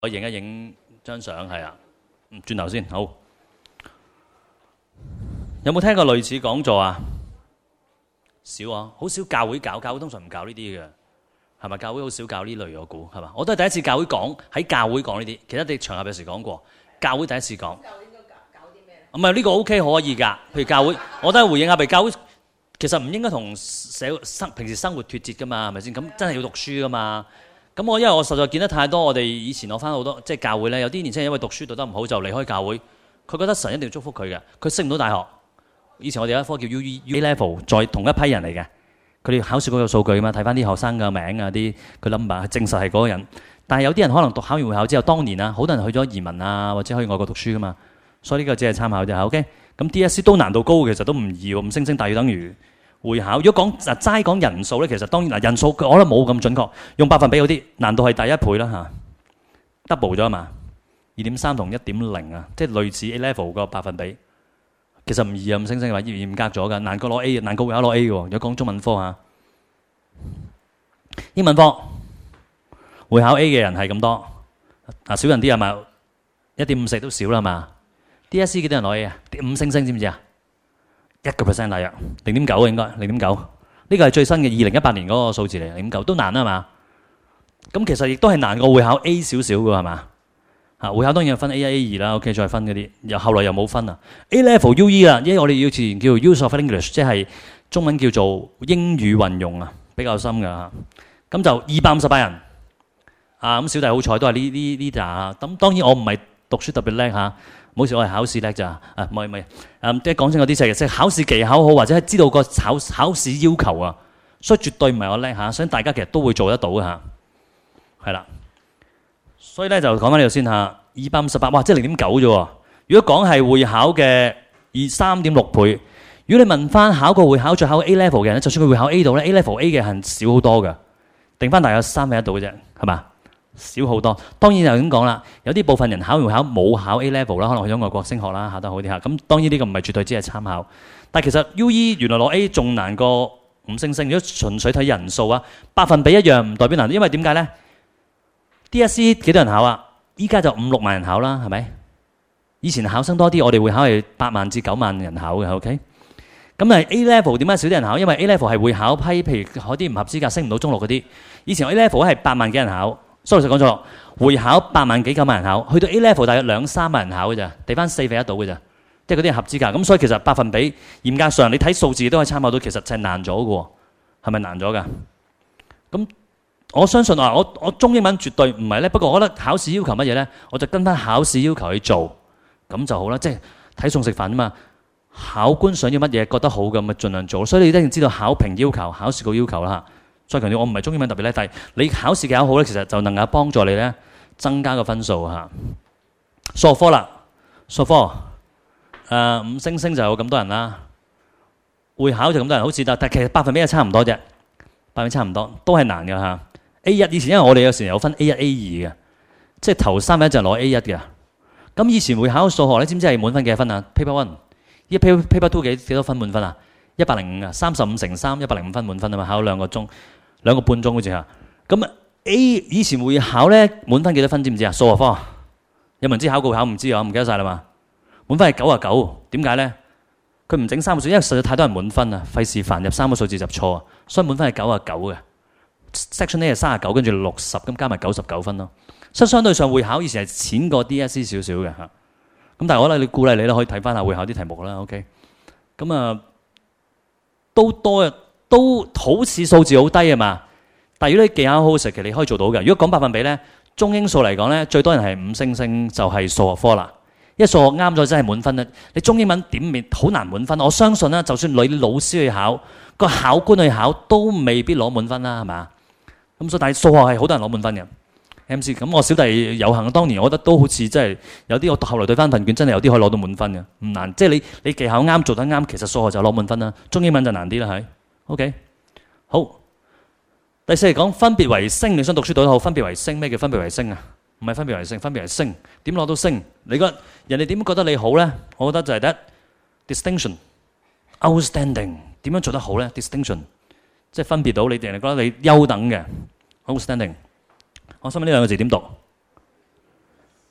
我影一影張相係啊，轉頭先好。有冇聽過類似講座啊？少啊，好少教會搞，教會通常唔教呢啲嘅，係咪？教會好少教呢類，我估係嘛？我都係第一次教會講，喺教會講呢啲，其他啲場合有時講過，教會第一次講。教會應該搞啲咩咧？唔係呢個 OK 可以㗎，譬如教會，我都係回應下，譬如教會其實唔應該同平時生活脫節㗎嘛，係咪先？咁真係要讀書㗎嘛。咁因為我實在見得太多，我哋以前我翻好多即係教會咧，有啲年輕人因為讀書讀得唔好就離開教會，佢覺得神一定要祝福佢嘅，佢升唔到大學。以前我哋有一科叫 A Level， 再同一批人嚟嘅，佢哋考試嗰個數據啊嘛，睇翻啲學生嘅名啊，啲佢 number 證實係嗰個人。但係有啲人可能考完會考之後，當年啊，好多人去咗移民啊，或者去外國讀書噶嘛，所以呢個只係參考啫。OK， 咁 DSE 都難度高，其實都唔易喎，五星星大約等於會考。如果齋講人數咧，其實當然人數我覺得冇咁準確，用百分比嗰啲難度係第一倍啦嚇 ，double 咗啊嘛，2.3同 1.0 啊，即係類似 A Level 個百分比。其實唔易啊，五星星話嚴格咗㗎，難過攞 A， 難過會考攞 A 嘅喎。如果講中文科嚇，英文科會考 A 嘅人係咁多，少人啲係咪？1.54都少啦係嘛 ？DSE 幾多人攞 A 啊？五星星知唔知啊？1% 大約0.9應該0.9，呢個係最新嘅2018年嗰個數字嚟，0.9都難啊嘛。咁其實亦都係難過會考 A 少少嘅係嘛？會考當然有分 A1、A2 啦 ，OK 再分嗰啲，又後來又冇分啊。A Level UE 啦，因為我哋以前叫做 Use of English， 即係中文叫做英語運用啊，比較深㗎嚇。咁就258人啊，咁小弟好彩都係呢扎。咁當然我唔係讀書特別叻嚇，唔好意思，我係考試叻咋。唔係，即係講清嗰啲即係考試技巧好，或者係知道個考試要求啊，所以絕對唔係我叻嚇，所以大家其實都會做得到嚇，係啦。所以咧就講翻呢度先嚇，258，哇，即係0.9啫喎。如果講係會考嘅3.6倍，如果你問翻考過會考再考 A Level 嘅人咧，就算佢會考 A 度咧 ，A Level A 嘅人少好多嘅，定翻大約1/3度嘅啫，係嘛？少好多。當然就咁講啦，有啲部分人考完會考冇考 A Level 啦，可能去咗外國升學啦，考得好啲嚇。咁當然呢個唔係絕對只係參考，但係其實 UE 原來攞 A 仲難過五星星。如果純粹睇人數啊，百分比一樣唔代表難，因為點解咧？DSE 幾多人考啊？依家就5-6萬人考啦，係咪？以前考生多啲，我哋會考係8萬至9萬人考嘅 ，OK？ 咁A Level 點解少啲人考？因為 A Level 係會考批，譬如嗰啲唔合資格升唔到中六嗰啲。以前 A Level 係8萬幾人考，sorry 講錯，會考8萬幾9萬人考，去到 A Level 大約2-3萬人考嘅咋，地翻1/4到嘅咋，即係嗰啲係合資格。咁所以其實百分比嚴格上，你睇數字都可以參考到，其實就係難咗嘅喎，係咪難咗㗎？咁我相信我中英文絕對唔係咧，不過我覺得考試要求乜嘢咧，我就跟翻考試要求去做，咁就好啦。即係睇餸食飯啊嘛，考官想要乜嘢，覺得好嘅咪盡量做。所以你一定知道考評要求、考試個要求啦嚇。再強調，我唔係中英文特別叻，但係你考試技巧好咧，其實就能夠幫助你咧增加個分數嚇。數學科啦，數學科五星星就有咁多人啦，會考就咁多人，好似但其實百分比係差唔多啫，百分比差唔多，都係難嘅嚇。A1 以前因為我哋有時有分 A1、A2 嘅，即係頭3就攞 A1 嘅。咁以前會考數學咧，知唔知係滿分幾多分啊 ？Paper 1，依家 Paper 2幾多分滿分啊？105啊，35乘3 105分滿分啊嘛，考2個鐘，2個半鐘好似嚇。咁 A 以前會考咧滿分幾多分？知唔知啊？數學科有冇人知考過考唔知啊？我唔記得晒啦嘛。滿分係99，點解咧？佢唔整3個數，因為實在太多人滿分啊，費事煩入3個數字就錯啊，所以滿分係99嘅。Section A 係39，跟住60，咁加埋99分咯。所以相對上會考以前係淺過 DSE 少少嘅嚇。咁但係我覺得你鼓勵你啦，可以睇翻下會考啲題目啦。OK， 咁都多都好似數字好低啊嘛。但係如果你技巧好食嘅，你可以做到嘅。如果講百分比咧，中英數嚟講咧，最多人係5星星就係數學科啦。因為數學啱咗真係滿分啦。你中英文點面好難滿分。我相信啦，就算你老師去考，個考官去考都未必攞滿分啦，係咪？咁所以但係數學係好多人攞滿分嘅。MC 咁我小弟有幸，當年我覺得都好似真係有啲，我後來對翻份卷真係有啲可以攞到滿分嘅，唔難。即係你技巧啱做得啱，其實數學就攞滿分啦。中英文就難啲啦，係 OK。好，第4嚟講分別為星，你想讀書讀得好，分別為星，咩叫分別為星啊？唔係分別為星，分別為星。點攞到星？你覺得人哋點覺得你好咧？我覺得就係得 distinction、outstanding。點樣做得好咧 ？distinction 即係分別到你哋人哋覺得你優等嘅 outstanding。我想問呢兩個字點讀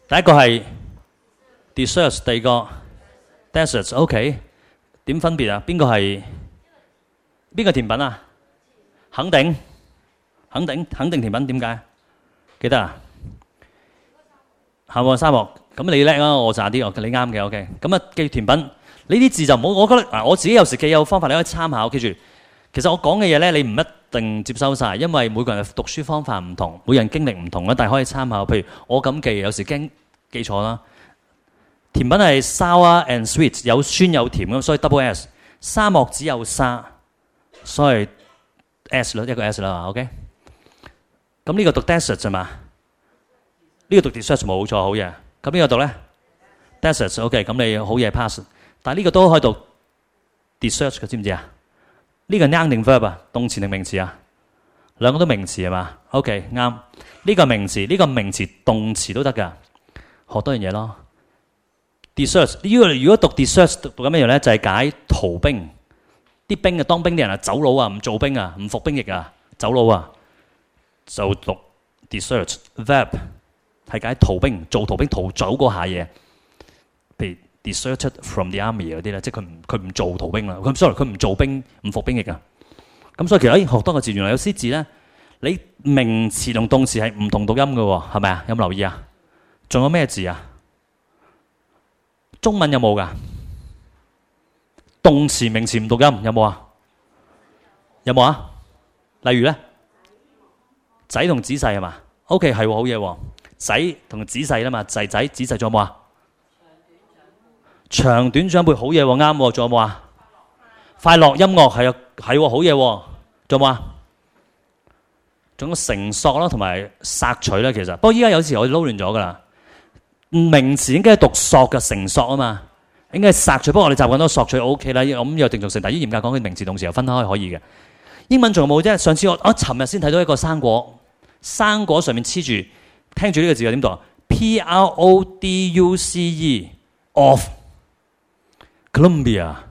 第一個係 desserts， 第二個 desserts。OK， 點分別啊？邊個甜品啊？肯定甜品，點解？記得啊？夏末沙漠，咁你叻啊！我渣啲，你啱嘅。OK， 咁啊記甜品呢啲字就唔好。我覺得我自己有時記有方法，你可以參考。記住，其實我講嘅嘢咧，你唔一定接收晒，因為每個人嘅讀書方法唔同，每人經歷唔同啦。但係可以參考。譬如我咁記，有時驚記錯啦。甜品係 sour and sweet， 有酸有甜咁，所以 double S。沙漠只有沙，所以 S 咯，一個 S 啦。OK， 咁呢個讀 desert 啫嘛。呢個讀 desert 冇錯，好嘢。咁呢個讀咧 desert OK， 咁你好嘢 pass。但係呢個都可以讀 desert 嘅，知唔知啊？呢個 noun 定 verb 啊？動詞定名詞啊？兩個都名詞係嘛 ？OK 啱。呢個名詞，呢個名詞動詞都得㗎。學多樣嘢咯。desert 呢個如果讀 desert 讀緊咩嘢咧？就係解逃兵。啲兵啊，當兵啲人啊，走佬啊，唔做兵啊，唔服兵役啊，走佬啊，就讀 desert verb。係解逃兵，做逃兵逃走嗰下嘢，譬如 deserted from the army 嗰啲咧，即係佢唔做逃兵啦。佢唔做兵，唔服兵役啊。咁所以其實學多個字，原來有啲字咧，你名詞同動詞係唔同讀音嘅喎，係咪啊？有冇留意啊？仲有咩字啊？中文有冇㗎？動詞名詞唔讀音有冇啊？有冇啊？例如咧，仔同仔細係嘛 ？OK 係喎，好嘢喎。仔同仔細啦嘛，仔仔仔細仲有冇啊？長短長輩好嘢喎，啱喎，仲有冇啊？快樂音樂係啊，係喎，好嘢喎，仲有冇啊？仲有繩索啦，同埋索取啦，其實不過依家有時我哋撈亂咗噶啦。名詞應該係讀索嘅繩索啊嘛，應該係索取。不過我哋習慣都索取 OK 啦，咁有定俗性。但係嚴格講，佢名詞動詞又分開可以嘅。英文仲有冇啫？上次我尋日先睇到一個生果，生果上面黐住。聽住呢個字點讀 ？Produce of Colombia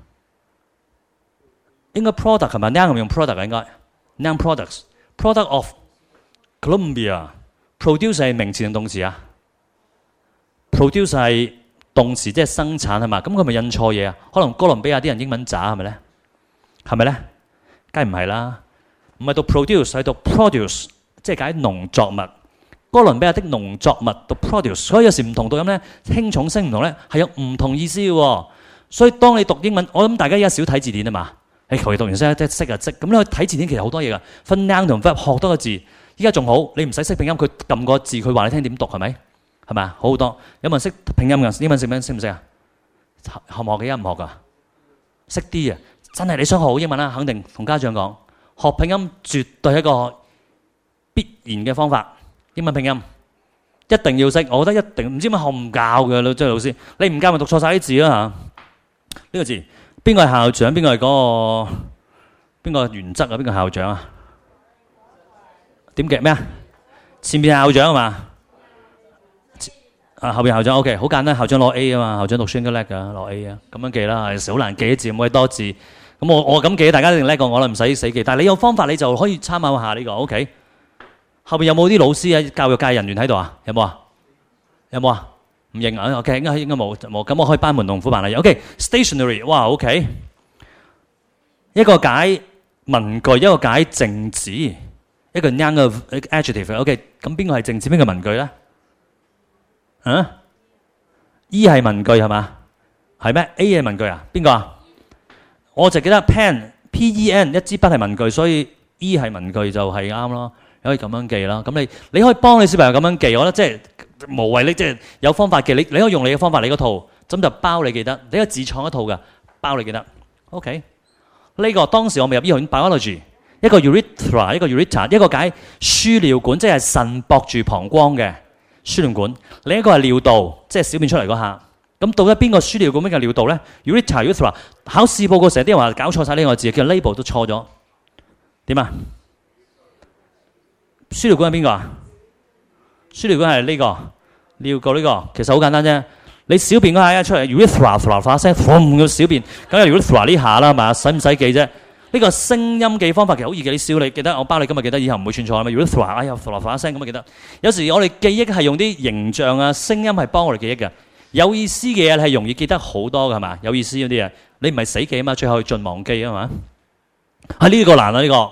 應該 product 係咪 ？noun 係咪用 product 應該 noun product of Colombia。produce 係名詞定動詞啊 ？produce 係動詞，即係生產係嘛？咁佢咪印錯嘢啊？可能哥倫比亞啲人英文渣係咪咧？係咪咧？梗係唔係啦，唔係讀 produce 係讀 produce， 即係解農作物。哥倫比亞的農作物讀 produce， 所以有時唔同讀音咧，輕重聲唔同咧，係有唔同意思嘅喎。所以當你讀英文，我諗大家而家少睇字典啊嘛。你求其讀完識即係識啊識。咁你去睇字典其實好多嘢㗎，分 noun 同 verb 學多個字。依家仲好，你唔使識拼音，佢撳個字，佢話你聽點讀係咪？係咪啊？好好多。有冇人識拼音㗎？英文識唔識啊？學唔學嘅？而家唔學㗎，識啲啊！真係你想學好英文啦，肯定同家長講，學拼音絕對係一個必然嘅方法。英文拼音一定要識，我覺得一定唔知點解學唔教嘅啦，即係老師，你唔教咪讀錯晒啲字啦嚇。呢個字邊個係校長？邊個係嗰個？邊個原則啊？邊個校長啊？點記咩啊？前面係校長啊嘛？後邊校長 OK， 好簡單，校長攞 A 啊嘛，校長讀書應該叻㗎，攞 A 啊，咁樣記啦。有時好難記啲字，咁鬼多字，咁我咁記，大家一定叻過我啦，唔使死記。但係你有方法，你就可以參考下呢個 OK。後邊有冇啲老師啊？教育界人員喺度啊？有冇啊？有冇啊？唔認啊 ？OK， 應該冇。咁我可以班門弄斧辦例。OK，stationery， 哇 OK， 一個解文句，一個解靜止，一個 noun of adjective。OK， 咁邊個係靜止，邊個文句咧？啊 ？E 係文句係嘛？係咩 ？A 係文句啊？邊個啊？我就記得 pen，P-E-N 一支筆係文句，所以 E 係文句就係啱咯。你可以咁樣記啦，咁你可以幫你小朋友咁樣記，我覺得即係無謂，你即係有方法記，你可以用你嘅方法，你嗰套，咁就包你記得，你可以自創一套嘅，包你記得。OK， 呢個當時我未入醫學院 biology， 一個 urethra， 一個 urethra， 一個解輸尿管，即係腎駁住膀胱嘅輸尿管，另一個係尿道，即係小便出嚟嗰下。咁到底邊個輸尿管，邊個尿道咧 ？urethra， 考試報告成日啲人話搞錯晒呢個字，叫 label 都錯咗，點啊？輸尿管係邊個啊？輸尿管係呢個尿道呢個，其實好簡單啫。你小便嗰下一出嚟，urethra 聲，咁個小便，梗係 urethra 呢下啦，係嘛？使唔使記啫？ 呢個聲音記方法其實好易記，你笑你記得，我包你今日記得，以後唔會串錯啊嘛。如果唰哎呀唰一聲咁啊記得。有時我哋記憶係用啲形象啊、聲音係幫我哋記憶嘅。有意思嘅嘢係容易記得好多㗎係嘛？有意思嗰啲嘢，你唔係死記啊嘛，最後盡忘記啊嘛。呢個難啊呢個。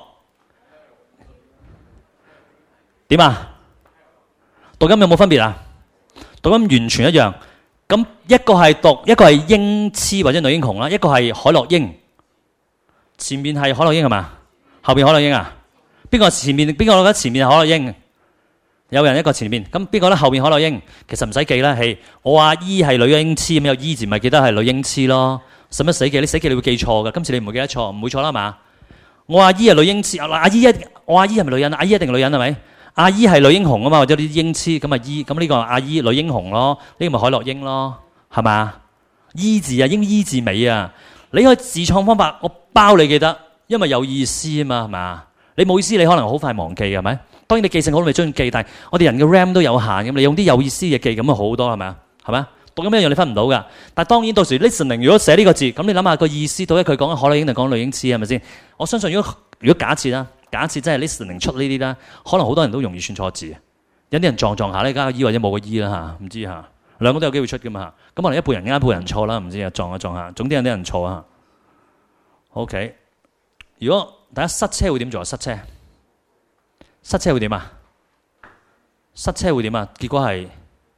點啊？讀音有冇分別啊？讀音完全一樣。咁一個係英雌或者女英雄啦，一個係海洛英。前面係海洛英係嘛？後邊海洛英啊？邊個前面？邊個覺得前面係海洛英？有人一個前面，咁邊個咧？後邊海洛英？其實唔使記啦，係我阿姨係女英雌咁有姨字，咪記得係女英雌咯。使乜死記？你死記你會記錯㗎。今次你唔會記得錯，唔會錯啦嘛。我阿姨係女英雌，我阿姨係咪女人？阿姨一定女人係咪？阿姨係女英雄啊嘛，或者啲英雌咁啊姨，咁呢個阿姨女英雄咯，呢個咪海洛英咯，係嘛？姨字啊，英姨字尾啊，你可以自創方法，我包你記得，因為有意思啊嘛，係嘛？你冇意思，你可能好快忘記係咪？當然你記性好，你中意記，但係我哋人嘅 RAM 都有限咁，你用啲有意思嘅記咁啊好多係咪啊？係咪啊？讀音一樣你分唔到㗎，但係當然到時 listening 如果寫呢個字，咁你諗下個意思，到底佢講緊海洛英定講女英雌係咪先？我相信如果假設啦。假設真係 listening 出呢啲啦，可能好多人都容易串錯字。有啲人撞下呢，加個 E 或者冇個 E 啦嚇，唔知嚇。兩個都有機會出㗎嘛。咁可能一半人啱，一半人錯啦，唔知啊，撞下。總之有啲人錯啊。OK， 如果大家塞車會點做啊？塞車會點啊？塞車會點啊？結果係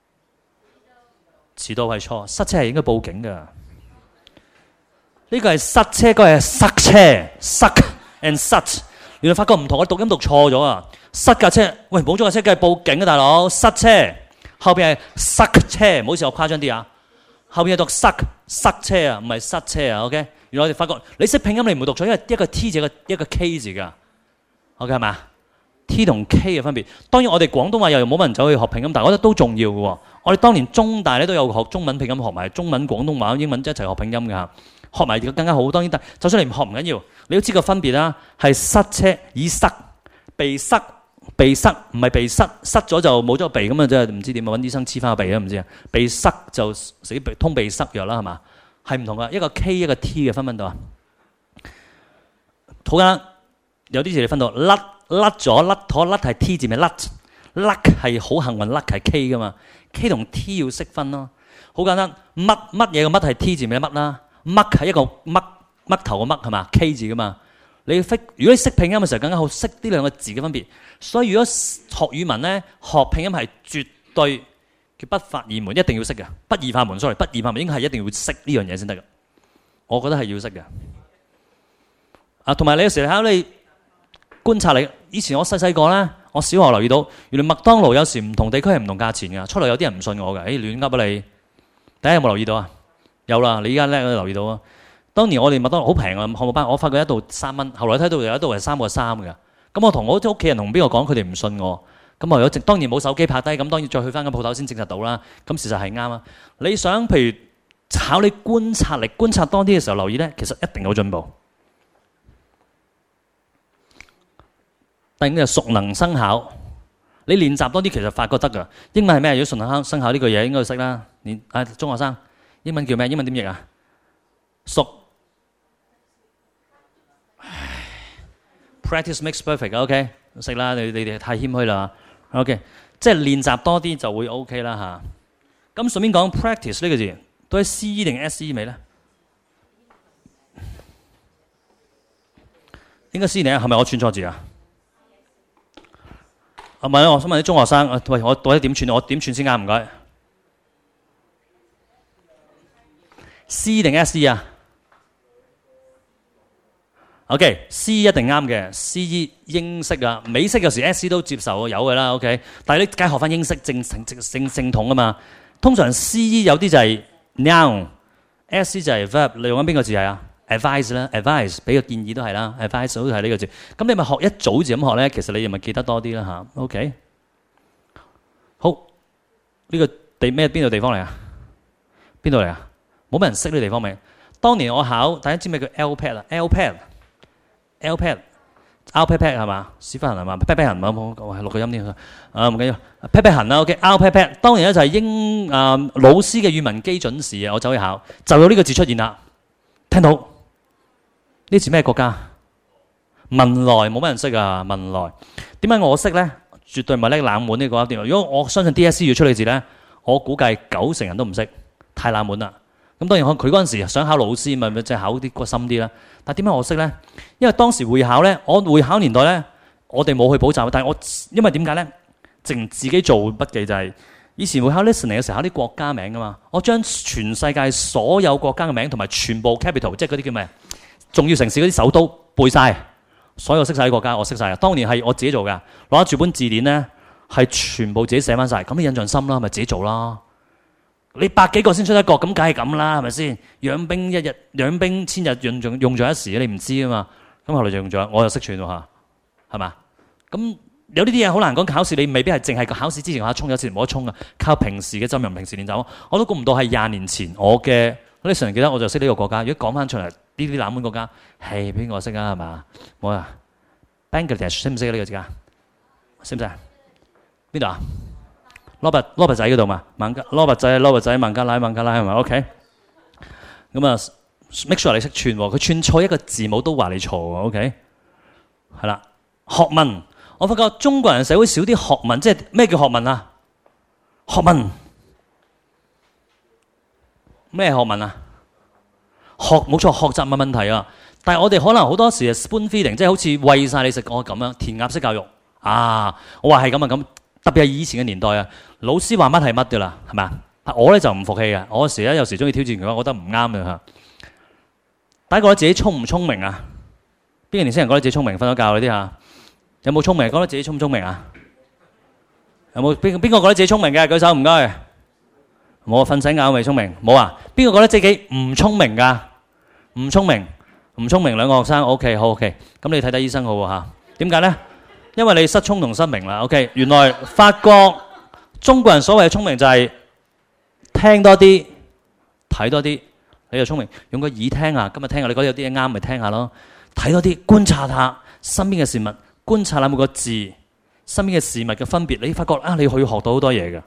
遲到係錯，塞車係應該報警㗎。呢個係塞車，嗰個係塞車，塞 and 塞。原來發覺唔同，我讀音讀錯咗啊！塞架車，喂，冇咗架車梗係報警啊，大佬！塞車，後邊係塞車，唔好意思，我誇張啲啊！後邊係讀塞車啊，唔係塞車啊 ，OK？ 原來我哋發覺你識拼音你唔會讀錯，因為一個 T 字一個 K 字㗎 ，OK 係嘛 ？T 同 K 嘅分別。當然我哋廣東話又冇乜人走去學拼音，但係我覺得都重要嘅喎。我哋當年中大咧都有學中文拼音，學埋中文、廣東話、英文一齊學拼音㗎。學埋更加好，當然得。就算你唔學唔緊要，你都知個分別啦。係塞車，以塞鼻塞，唔係鼻塞，塞咗就冇咗個鼻咁啊！真係唔知點啊，揾醫生黐翻個鼻啊！唔知啊，鼻塞就死鼻通鼻塞藥啦，係嘛？係唔同噶，一個 K 一個 T 嘅分到啊。好簡單，有啲字你分到甩係 T 字咪甩係好幸運，甩係 K 噶嘛 ，K 同 T 要識分咯。好簡單，乜嘢個乜係 T 字咪乜啦？乜係一個乜頭個乜係嘛 K 字噶嘛？如果你識拼音嘅時候，更加好識呢兩個字嘅分別。所以如果學語文咧，學拼音係絕對叫不發二門，一定要識嘅。不二法門 ，sorry， 不二法門應該係一定要識呢樣嘢先得嘅。我覺得係要識嘅。啊，同埋你有時考你觀察你，以前我細個咧，我小學留意到，原來麥當勞有時唔同地區係唔同價錢㗎。出嚟有啲人唔信我嘅，亂噏啊你！大家有冇留意到啊？有啦，你依家叻都留意到啊！當年我哋麥當勞好平啊，漢堡包我發覺一度3蚊，後來睇到有一度係3個3㗎。咁我同我啲屋企人同邊個講，佢哋唔信我。咁我當然冇手機拍低，咁當然再去翻間鋪頭先證實到啦。咁事實係啱啊！你想譬如考你觀察力，觀察多啲嘅時候留意咧，其實一定有進步。第五就熟能生巧，你練習多啲，其實發覺得㗎。英文係咩？如果熟能生巧呢個嘢應該要識啦。中學生英文叫咩？英文點譯啊？熟 practice makes perfect，OK，識啦。你哋太謙虛啦 ，OK， 即係練習多啲就會 OK 啦嚇。咁順便講 practice 呢個字，都係 CE 定 SE 尾咧？應該 CE 定係咪我串錯字啊？唔係，我想問啲中學生，喂，我到底點串？我點串先啱？唔該。C 定 SE 啊 ？OK，C 一定啱嘅。CE 英式啊，美式有時 SE 都接受有嘅啦。OK， 但係你梗係學翻英式正統啊嘛。通常 CE 有啲就係 noun，SE 就係 verb。你用緊邊個字係啊 ？advise 啦 ，advise 俾個建議都係啦 ，advise 都係呢個字。咁你咪學一組字咁學咧，其實你咪記得多啲啦嚇。OK， 好，呢個邊度地方嚟啊？邊度嚟啊？冇乜人識呢個地方未？當年我考，大家知咩叫 LPAT 啊 ？LPAT 係嘛？屎忽痕係嘛 ？pat 痕冇係錄個音添唔緊要 pat 痕啦。OK，LPAT 當年咧就係老師嘅語文基準試啊，我走去考就有呢個字出現啦。聽到呢字咩國家？ 文萊冇乜人識啊，文萊點解我識咧？絕對唔係咧冷門呢個點。如果我相信 DSE 要出嚟字咧，我估計90%人都唔識，太冷門啦。咁當然佢嗰陣時想考老師，咪即係考啲個深啲啦。但點解我識咧？因為當時會考咧，我會考年代咧，我哋冇去補習，但係我因為點解咧？淨自己做筆記就係以前會考 listening 嘅時候考啲國家名噶嘛，我將全世界所有國家嘅名同埋全部 capital， 即係嗰啲叫咩重要城市嗰啲首都背晒。所有識晒啲國家，我識晒。當年係我自己做㗎，攞住本字典咧，係全部自己寫翻晒。咁你印象深啦，咪自己做啦。你100幾個先出一個，咁梗係咁啦，係咪先？養兵1日，養兵千日，用在一時，你唔知啊嘛。咁後來就用咗，我又識串喎嚇，係嘛？咁有呢啲嘢好難講，考試你未必係淨係考試之前衝，有時冇得衝㗎，靠平時嘅浸淫、平時練習。我都估唔到係20年前我嘅，我啲成日記得我就識呢個國家。如果講翻出嚟，呢啲冷門國家係邊個識啊？係嘛？我啊 Bangladesh 識唔識呢個字啊？識唔識啊？邊度啊？羅拔仔嗰度嘛？羅拔仔孟加拉係咪 ？OK。咁啊 ，make sure 你識串喎，佢串錯一個字母都話你錯喎。OK。係啦，學問，我發覺中國人社會少啲學問，即係咩叫學問啊？學問咩學問啊？冇錯，學習嘅問題啊！但係我哋可能好多時係 spoon feeding，即係好似餵晒你食我咁樣填鴨式教育啊！我話係咁啊咁，特別係以前嘅年代啊，老師話乜係乜㗎啦，係咪啊？我咧就唔服氣嘅，我有時中意挑戰佢，我覺得唔啱嘅嚇。大家覺得自己聰唔聰明啊？邊個年輕人覺得自己聰明？瞓咗覺嗰啲嚇，有冇聰明？覺得自己聰唔聰明啊？有冇邊個覺得自己聰明嘅？舉手唔該。冇啊，瞓醒覺未聰明？冇啊？邊個覺得自己唔聰明㗎？唔聰明兩個學生 OK 好 OK， 咁你睇醫生好喎嚇？點解咧？因為你失聰同失明啦。OK， 原來發覺中國人所謂嘅聰明就係聽多啲、睇多啲，你就聰明。用個耳聽下，今日聽下，你覺得有啲嘢啱咪聽下咯。睇多啲，觀察下身邊嘅事物，觀察下每個字，身邊嘅事物嘅分別，你發覺啊，你可以學到好多嘢嘅。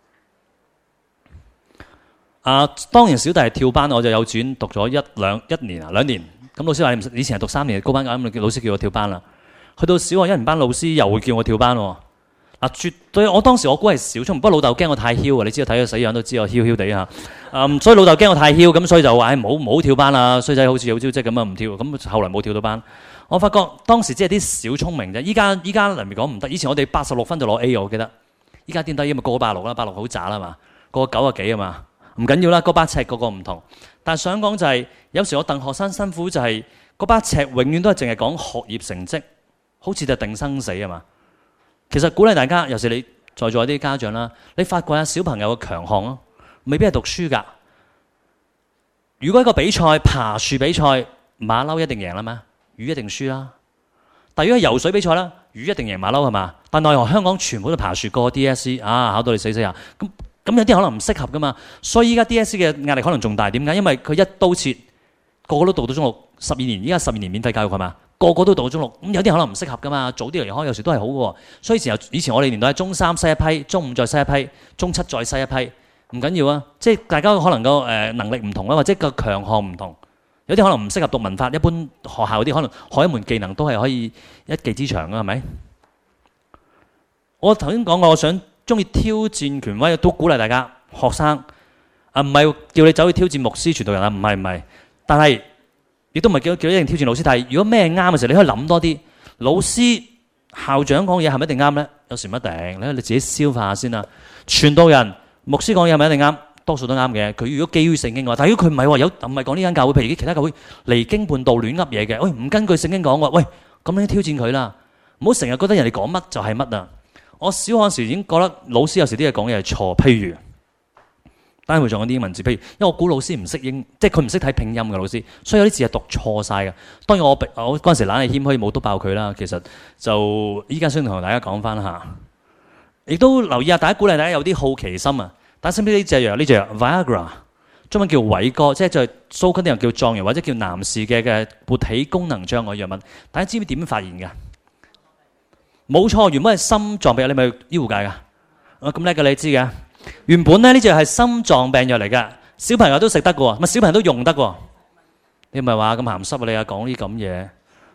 當然小弟係跳班，我就幼稚園讀咗2年。咁老師話以前係讀3年高班㗎，咁老師叫我跳班啦。去到小學1年班，老師又會叫我跳班喎。絕對我當時我估係小聰明，不過老豆驚我太囂啊！你知道睇個死樣都知我囂囂地嚇。所以老豆驚我太囂，咁所以就話唔好跳班啦，衰仔好似有招積咁啊唔跳。咁後來冇跳到班。我發覺當時只係啲小聰明啫。依家嚟講唔得。以前我哋86分就攞 A， 我記得。依家點得？因為個個86啦，86好渣啦嘛，個個90幾啊嘛。唔緊要啦，嗰把尺個個唔同。但係想講就係，有時我戥學生辛苦就係嗰把尺永遠都係淨係講學業成績，好似就定生死啊嘛。其實鼓勵大家，尤其是你在座啲家長啦，你發掘下小朋友嘅強項咯，未必係讀書㗎。如果一個比賽爬樹比賽，馬騮一定贏啦嘛，魚一定輸啦。但如果係游水比賽啦，魚一定贏馬騮係嘛？但奈何香港全部都爬樹過 DSE 啊，考到你死死下咁有啲可能唔適合噶嘛，所以依家 DSE 嘅壓力可能仲大。點解？因為佢一刀切，個個都讀到中六12年，依家12年免費教育係嘛，個個都讀到中六，咁有啲可能唔適合噶嘛，早啲嚟開有時都係好嘅。所以以前我哋年代係中3篩一批，中5再篩一批，中7再篩一批，唔緊要啊。即係大家可能個能力唔同啦，或者個強項唔同，有啲可能唔適合讀文法，一般學校嗰啲可能學一門技能都係可以一技之長啊，係咪？我頭先講過，我想中意挑戰權威，都鼓勵大家學生唔係叫你走去挑戰牧師傳道人啊，唔係，但係亦都唔係叫你一定挑戰老師。但係如果咩啱嘅時候，你可以諗多啲。老師校長講嘢係咪一定啱咧？有時唔一定，你自己消化下先啦。傳道人牧師講嘢係咪一定啱？多數都啱嘅。佢如果基於聖經嘅話，但係如果佢唔係唔係講呢間教會，譬如其他教會離經叛道亂噏嘢嘅，唔根據聖經講喎，咁你挑戰佢啦，唔好成日覺得人哋講乜就係乜啊！我小學時已經覺得老師有時啲嘢講嘢係錯，譬如單會仲有啲英文字，譬如因為我估老師唔識英，即係佢唔識睇拼音嘅老師，所以有啲字係讀錯晒嘅。當然我嗰陣時懶係謙虛冇督爆佢啦。其實就依家想同大家講翻下，亦都留意下，大家鼓勵大家有啲好奇心啊！大家識唔識呢隻藥？呢隻藥 Viagra， 中文叫偉哥，即係就蘇格啲人叫壯陽或者叫男士嘅勃起功能障礙藥物。大家知唔知點樣發現嘅？冇錯，原本係心臟病藥，你咪醫護界㗎？咁叻嘅你知嘅。原本咧呢隻係心臟病藥嚟㗎，小朋友都食得㗎喎，咪小朋友都用得㗎喎。你唔係話咁鹹濕啊？你講啲咁嘢，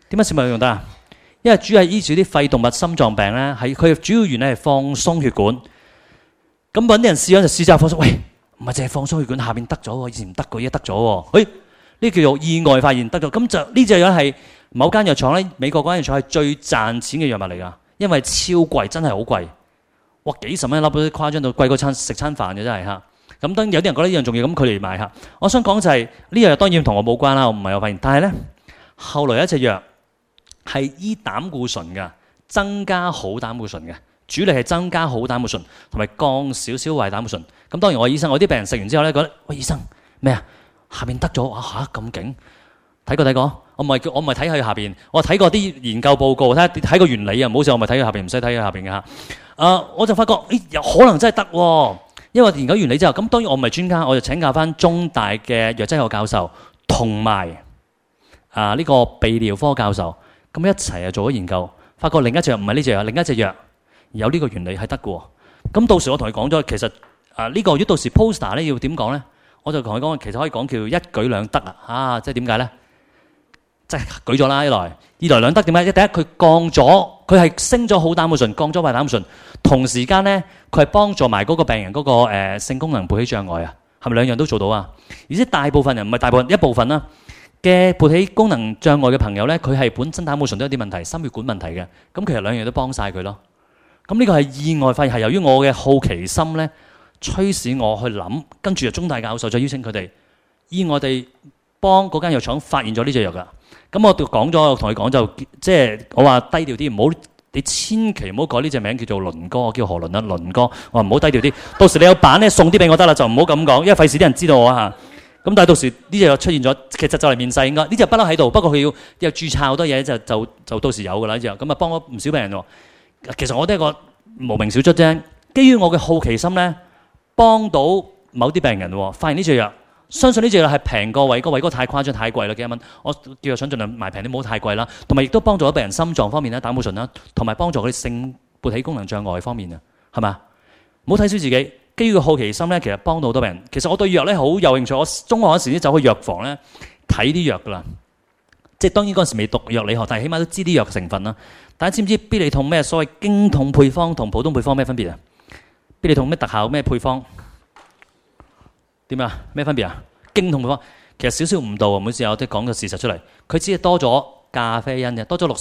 點解小麥用得啊？因為主要係醫治啲肺動脈心臟病咧，係佢主要原理係放鬆血管。咁揾啲人試咗就試下放鬆，喂，唔係淨係放鬆血管，下邊得咗喎，以前唔得嘅，而家得咗喎。呢叫做意外發現得咗。咁就呢隻藥係某間藥廠咧，美國嗰間藥廠係最賺錢嘅藥物嚟㗎，因為超貴，真係好貴。哇，幾十蚊一粒都誇張到貴過食餐飯嘅真係嚇。咁當然有啲人覺得呢樣重要，咁佢哋買嚇。我想講就係呢樣藥當然同我冇關啦，我唔係有發現。但係咧，後來有一隻藥係醫膽固醇嘅，增加好膽固醇嘅，主力係增加好膽固醇同埋降少少壞膽固醇。咁當然我醫生，我啲病人食完之後咧覺得，喂，醫生咩啊？下邊得咗哇嚇咁勁！睇過，我唔係睇佢下邊，我睇過啲研究報告，睇個原理啊，唔好似我咪睇佢下邊，唔使睇佢下邊嘅嚇。我就發覺，有可能真係得喎，因為研究原理之後，咁當然我唔係專家，我就請教翻中大嘅藥劑學教授同埋呢個泌尿科教授，咁一齊做咗研究，發覺另一隻藥唔係呢隻藥，另一隻藥有呢個原理係得嘅喎。咁到時我同佢講咗，其實呢個如果到時 poster 咧要點講咧，我就同佢講，其實可以講叫一舉兩得啊！即係點解咧？即係舉咗啦，一來二來兩得點解？第一佢降咗，佢係升咗好膽固醇，降咗壞膽固醇，同時間咧佢係幫助埋嗰個病人嗰個性功能勃起障礙啊，係咪兩樣都做到啊？而且大部分人唔係大部分，一部分啦嘅勃起功能障礙嘅朋友咧，佢係本身膽固醇都有啲問題，心血管問題嘅，咁其實兩樣都幫晒佢咯。咁呢個係意外發現，係由於我嘅好奇心咧，驅使我去諗，跟住就中大教授再邀請佢哋，意外地幫嗰間藥廠發現咗呢隻藥噶。咁我講咗，我同佢講就即係我話低調啲，唔好你千祈唔好改呢隻名叫做倫哥，叫何倫啊，倫哥。我話唔好低調啲，到時你有版咧送啲俾我得啦，就唔好咁講，因為費事啲人知道我嚇。咁但係到時呢隻藥出現咗，其實就嚟面世應該呢隻不嬲喺度，不過佢要註冊好多嘢，就到時有噶啦呢隻。咁啊幫咗唔少病人喎。其實我都係個無名小卒啫，基於我嘅好奇心咧，幫到某啲病人喎，發現呢隻藥。相信呢隻藥係平過偉哥，偉哥太誇張太貴啦，幾蚊。我叫藥廠盡量賣平啲，唔好太貴啦。同埋亦都幫助咗病人心臟方面啦、膽固醇啦，同埋幫助佢性勃起功能障礙方面啊，係嘛？唔好睇小自己，基於個好奇心咧，其實幫到好多病人。其實我對藥咧好有興趣，我中學嗰時咧走去藥房咧睇啲藥噶啦，即係當然嗰陣時未讀藥理學，但係起碼都知啲藥成分啦。大家知唔知必理痛咩所謂經痛配方同普通配方咩分別啊？必理痛咩特效咩配方？點啊？咩分別啊？經痛配方其實少少誤導啊！每次我都講個事實出嚟，佢只係多咗咖啡因嘅，多咗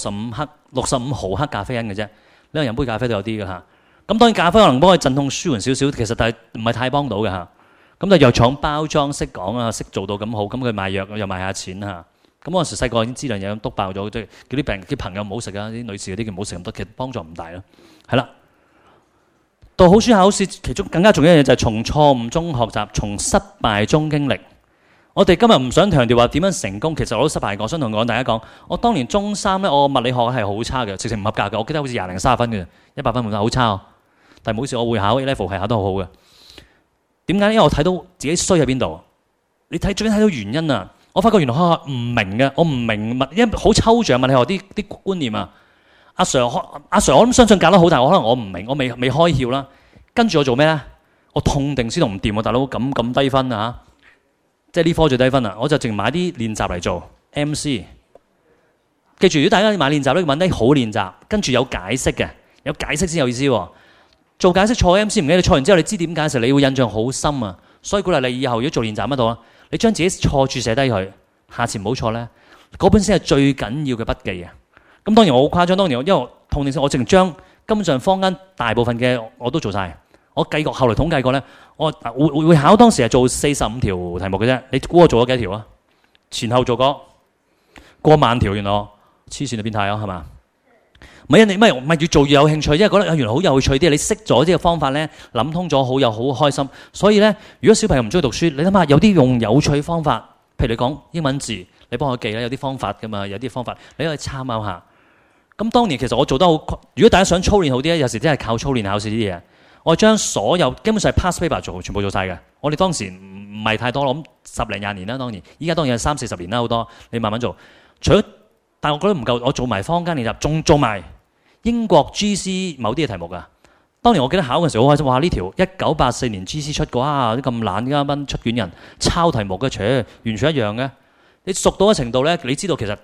65毫克咖啡因嘅啫。你飲杯咖啡都有啲嘅嚇。咁當然咖啡可能幫佢鎮痛舒緩少少，其實但係唔係太幫到嘅嚇。咁就藥廠包裝識講啊，識做到咁好，咁佢賣藥又賣下錢嚇。咁嗰陣時細個已經知兩嘢咁篤爆咗，即係叫啲病啲朋友唔好食啊，啲女士嗰啲叫唔好食咁多，其實幫助唔大咯。係啦。到好書考試，其中更加重要一樣嘢就係從錯誤中學習，從失敗中經歷。我哋今日唔想強調話點樣成功，其實我都失敗過。我想同大家講，我當年中三咧，我物理學係好差嘅，直情唔合格嘅。我記得好似20零30分嘅，100分滿分好差哦。但係冇事，我會考 A level 係考得好好嘅。點解？因為我睇到自己衰喺邊度。你最緊睇到原因啊！我發覺原來唔明嘅，我唔明因為好抽象物理學啲觀念啊。阿 Sir， 我諗相信教得好，但係可能我唔明，我未開竅啦。跟住我做咩咧？我痛定思痛唔掂喎，大佬咁低分啊！即係呢科最低分啊！我就淨買啲練習嚟做 MC。記住，如果大家買練習咧，揾啲好練習，跟住有解釋嘅，有解釋先有意思喎。做解釋錯 MC 唔緊要，你錯完之後你知點解嘅時候，你會印象好深啊！所以鼓勵你以後如果做練習乜度啊，你將自己錯處寫低佢，下次唔好錯咧。嗰本先係最緊要嘅筆記啊！咁當然我好誇張，當年因為我痛定思痛，我淨將根本上坊間大部分嘅我都做晒。我計過，後來統計過咧，我會考當時係做45條題目嘅啫。你估我做咗幾條啊？前後做過萬條，原來黐線就變態咯，係嘛？唔係你唔係越做越有興趣，因為覺得原來好有趣啲。你識咗啲嘅方法咧，諗通咗好開心。所以咧，如果小朋友唔中意讀書，你諗下有啲用有趣方法，譬如你講英文字，你幫我記啦，有啲方法噶嘛，有啲方法你可以參考下。咁當年其實我做得好，如果大家想操練好啲咧，有時真係靠操練考試呢啲嘢。我將所有基本上係 past paper 全部做晒嘅。我哋當時唔係太多，我諗10零20年啦。當然，依家當然係30、40年啦，好多你慢慢做。除咗，但我覺得唔夠，我做埋坊間練習，仲做埋英國 GC 某啲嘅題目㗎。當年我記得考嘅時候好開心，哇！呢條1984年 GC 出嘅，哇！啲咁懶嘅一班出卷人抄題目嘅，完全一樣嘅。你熟到嘅程度咧，你知道其實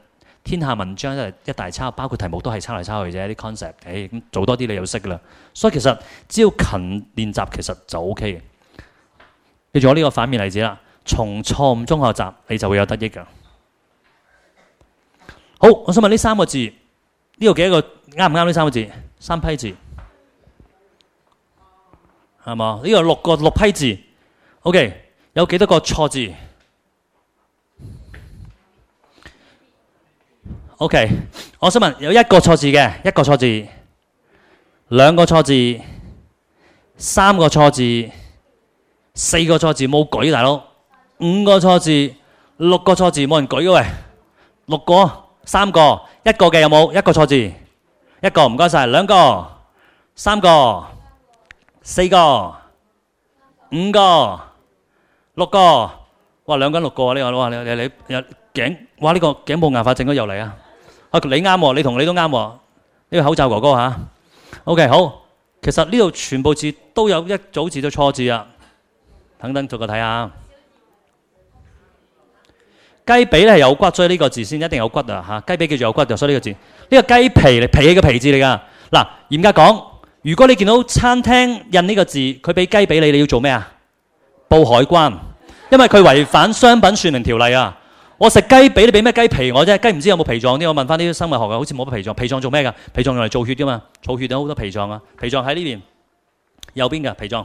天下文章都係一大抄，包括題目都係抄嚟抄去啫，啲 concept，咁做多啲你又識噶啦。所以其實只要勤練習，其實就 OK 嘅。記住我呢個反面例子啦，從錯誤中學習，你就會有得益噶。好，我想問呢3個字，呢度幾多個啱唔啱？呢3個字，3批字，係嘛？呢個6批字 ，OK， 有幾多個錯字？OK， 我想問有1個錯字嘅，1個錯字，2個錯字，3個錯字，4個錯字冇舉，大佬，5個錯字，6個錯字冇人舉嘅喂，6個，3個，1個嘅有冇？1個錯字，1個唔該晒，2個，3個，4個，5個，6個，哇2個人6個啊！呢個哇你頸哇呢個頸部硬化症都又嚟啊！你啱喎，你同你都啱喎。呢個口罩哥哥嚇。OK 好，其實呢度全部字都有一組字都錯字啊。等等逐個睇下。雞髀咧係有骨，所以呢個字先一定有骨啊嚇。雞髀記住有骨就所以呢個字。呢個雞皮嚟脾氣嘅脾字嚟㗎。嗱嚴格講，如果你見到餐廳印呢個字，佢俾雞髀你，你要做咩啊？報海關，因為佢違反商品說明條例啊。我食雞髀，你俾咩雞皮我啫？雞唔知有冇脾臟啲？我問翻啲生物學嘅，好似冇乜脾臟。脾臟做咩㗎？脾臟用嚟造血㗎嘛，儲血有好多脾臟啊。脾臟喺呢邊右邊嘅脾臟，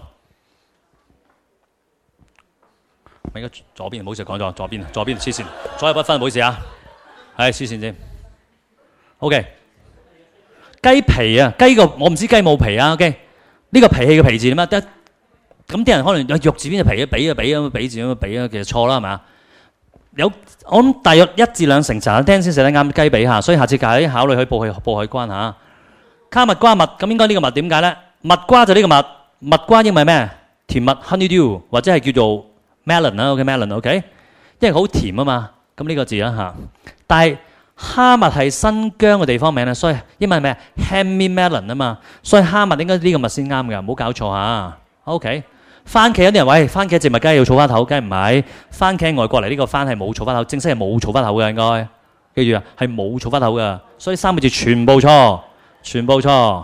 咪應該左邊，唔好意思講咗左邊，黐線，左右不分，唔好意思啊。係黐線先。OK， 雞皮啊，雞個我唔知雞冇皮啊。OK， 呢個脾氣嘅脾字點啊？咁啲人可能有肉字邊就脾啊，比字咁比啊，其實錯啦係咪啊？有我諗大約1至2成茶餐廳先寫得啱雞髀嚇，所以下次考慮去報海關嚇。卡蜜瓜蜜咁應該呢個蜜點解咧？蜜瓜就呢個蜜，蜜瓜英文係咩？甜蜜 honeydew 或者係叫做 melon 啦 ，OK melon OK， 因為好甜啊嘛，咁呢個字啦嚇。但係哈密係新疆嘅地方名啦，所以英文係咩 ？Hammy melon 啊嘛，所以哈密應該呢個蜜先啱嘅，唔好搞錯嚇。OK。番茄有啲人話，番茄植物梗係要儲花頭，梗係唔係？番茄外國嚟呢個番係冇儲花頭，正式係冇儲花頭嘅應該。記住啊，係冇儲花頭嘅，所以3個字全部錯，全部錯，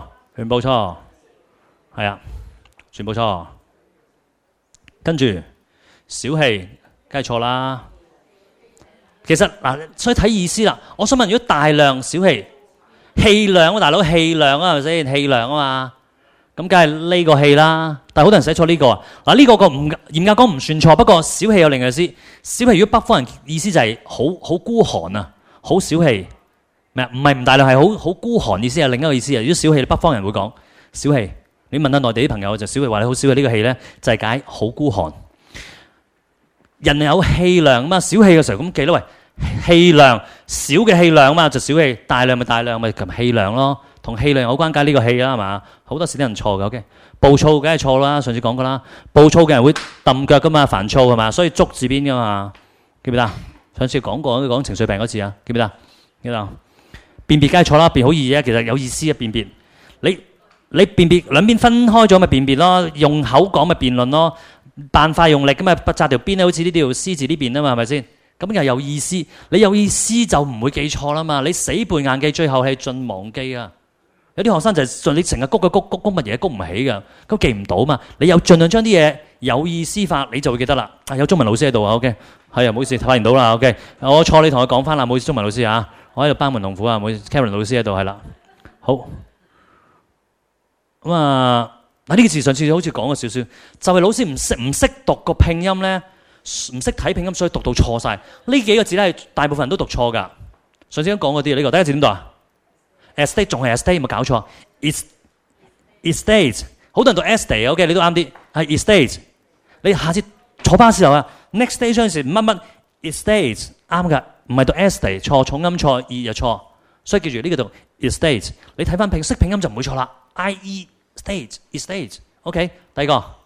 係啊，全部錯。跟住小氣，梗係錯啦。其實嗱，所以睇意思啦。我想問，如果大量小氣，氣量啊，大佬氣量啊，係咪先？氣量啊嘛。咁梗係呢個氣啦，但係好多人寫錯呢個啊！嗱呢個唔嚴格講唔算錯，不過小氣有另一個意思。小氣如果北方人意思就係好孤寒啊，好小氣咩？唔係唔大量，係好孤寒意思係另一個意思啊！如果小氣，北方人會講小氣。你問下內地啲朋友就小氣話你好小氣，呢個氣咧就係解好孤寒。人有氣量啊嘛，小氣嘅時候咁記得喂，氣量少嘅氣量啊嘛就小氣，大量咪大量咪氣量咯。同氣量有關，解呢個氣啦，係嘛？好多時啲人錯嘅，OK？暴躁梗係錯啦，上次講過啦。暴躁嘅人會揼腳噶嘛，煩躁係嘛？所以捉字邊噶嘛，記唔記得？上次講過講情緒病嗰次啊，記唔記得？記得？辨別梗係錯啦，辨好易嘅，其實有意思嘅辨別。你辨別兩邊分開咗咪辨別咯，用口講咪辯論咯，扮快用力咁咪紮條邊咧，好似呢條獅字呢邊啊嘛，係咪先？咁又有意思，你有意思就唔會記錯啦嘛。你死背硬記，最後係盡忘記啊。有啲學生就係你成日谷乜嘢谷唔起㗎，咁記唔到嘛。你有盡量將啲嘢有意思法，你就會記得啦。有中文老師喺度啊 ，OK， 係啊，唔好意思，發現到啦 ，OK， 我錯你同我講翻啦，唔好意思，中文老師啊，我喺度班門弄斧啊，唔好意思 ，Karen 老師喺度係啦，好。咁啊，呢個字上次好似講過少少，就係老師唔識讀個拼音咧，唔識睇拼音，所以讀到錯晒。呢幾個字咧，大部分人都讀錯㗎。上次都講過啲呢個，第一個字點讀啊？ estate 仲係 estate 冇搞錯 estate 好多人讀 estate OK 你都啱啲係 estate 你下次坐巴士後啊 next station 嗰陣時乜乜 estate 啱㗎唔係讀 estate 錯重音錯意又錯所以記住呢個讀 estate 你睇翻識拼音就唔會錯啦 ie estate OK 第二個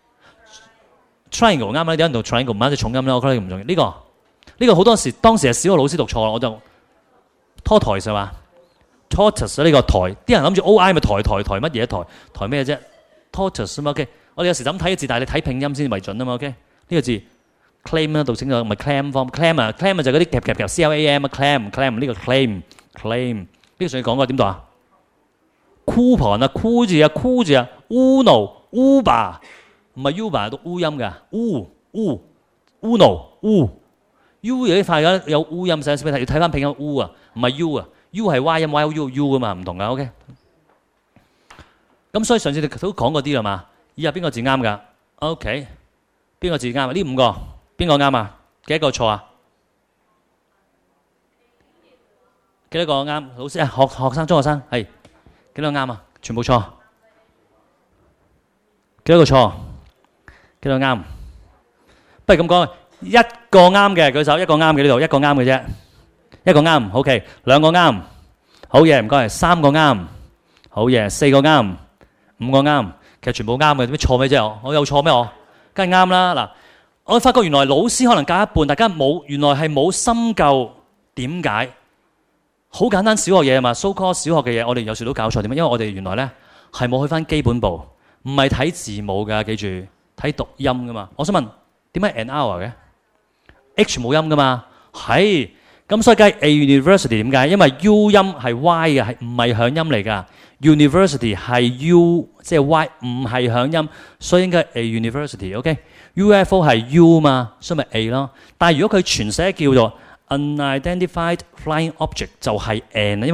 triangle 啱啦有人讀 triangle 唔啱隻重音啦我覺得唔重要呢個好多時當時係小學老師讀錯我就拖台就話tortoise 呢個台，啲人諗住 OI 咪台乜嘢台咩啫 ？tortoise 啊嘛 ，OK。我哋有時就咁睇個字，但係你睇拼音先為準啊嘛，OK。呢個字 claim 啦，讀清楚，唔係 clam form，clam 啊 ，clam 就嗰啲夾 clam 啊 ，clam 呢個 claim 呢個上次講過點讀啊 ？coupon 啊 ，cool 字啊 ，uno uber 唔係 uber 讀烏音㗎，uno u 有啲快嘅有烏音，使唔使睇？要睇翻拼音 u 啊，唔係 u 啊 ，u 係 y 音 y-o-u 啊嘛，唔同㗎 ，OK。咁所以上次你都講過啲啦嘛，以下邊個字啱㗎 ？OK， 邊個字啱啊？呢5個邊個啱啊？幾多個錯啊？幾多個啱？老師啊，學生中學生係幾多啱啊？全部錯。幾多個錯？幾多啱？不如咁講，一個啱嘅舉手，一個啱嘅呢度，一個啱嘅啫，一個啱 ，OK， 2個啱，好嘢，唔該，3個啱，好嘢，4個啱，5個啱，其實全部啱嘅，點解錯咩啫？我有錯咩？我梗係啱啦。嗱，我發覺原來老師可能教一半，大家冇，原來係冇深究點解。好簡單小學嘢啊嘛 ，so call 小學嘅嘢，我哋有時都搞錯點解？因為我哋原來咧係冇去翻基本步，唔係睇字母㗎，記住睇讀音㗎嘛。我想問點解 an hour 嘅 H 冇音㗎嘛？係咁，所以梗係 a university 點解？因為 U 音係 Y 嘅，係唔係響音嚟㗎 ？University 係 U 即係 Y， 唔係響音，所以應該 a university。OK，UFO 係 U 嘛，所以咪 A 咯。但係如果佢全寫叫做unidentified flying object 就係 an。